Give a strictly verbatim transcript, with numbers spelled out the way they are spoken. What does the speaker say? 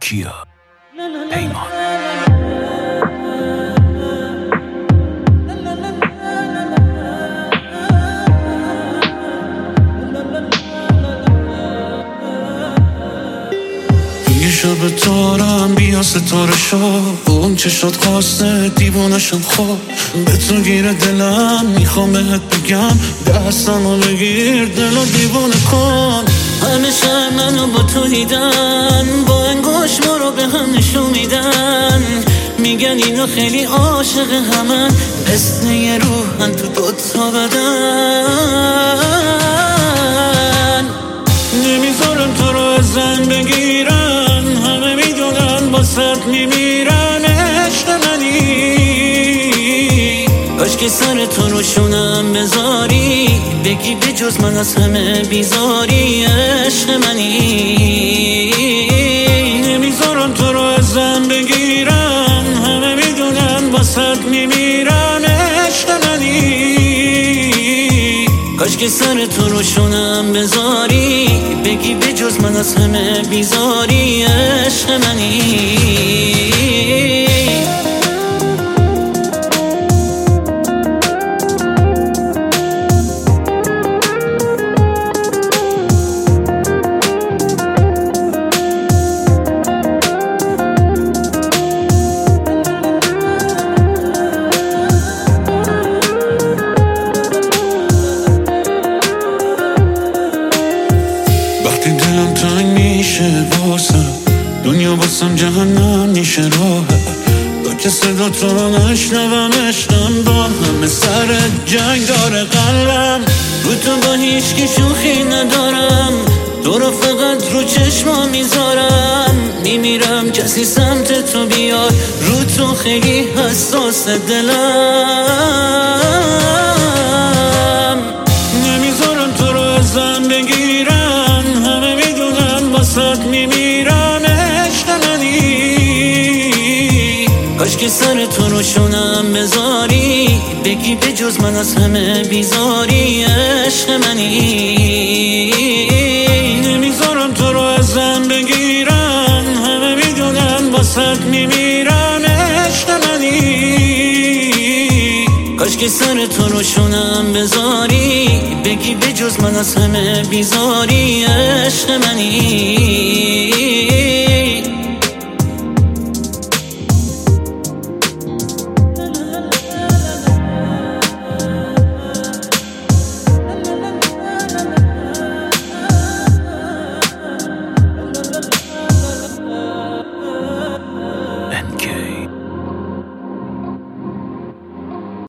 کیا پیمان. یه شب تارم بیا ستاره شو، اون چشات خواسته دیوانه شم خواب، به تو گیره دلم میخوام بهت بگم، دستمو بگیر دلو دیوانه کن. همیشه منو با تو دیدن، با انگوش ما رو به هم نشون میدن، میگن اینا خیلی عاشق همن، مثل یه روحن تو دوتا بدن. نمیذارم تو رو ازم بگیرن، همه میدونن باست میمیرن، عشق منی. کاش که سر تو رو شونم بذاری، بگی به جز من از همه بیزاری، عشق منی. نمیذارم تو رو ازم بگیرن، همه میدونن باست میمیرن، عشق منی. کاش که سر تو رو شونم بذاری، بگی به جز من از همه بیزاری، عشق منی. وقتی دلم تنگ میشه واسم، دنیا واسم جهنم میشه راحت، تا که صدا تو رو نشنوم عشقم، با همه سر جنگ داره قلبم. رو تو با هیچ کی شوخی ندارم، تو رو فقط رو چشما میذارم، میمیرم کسی سمت تو بیاد، رو تو خیلی حساس دلم. نمیذارم تو رو ازم بگیرن، همه میدونن باست میمیرن، عشق منی. کاش که سر تو رو شونم بذاری، بگی به جز من از همه بیزاری، عشق منی. نمیذارم تو رو ازم بگیرن، همه میدونن باست میمیرن، عشق منی. کاش که سر تو رو شونم بذاری، بگی به جز من از همه بیزاری، عشق منی.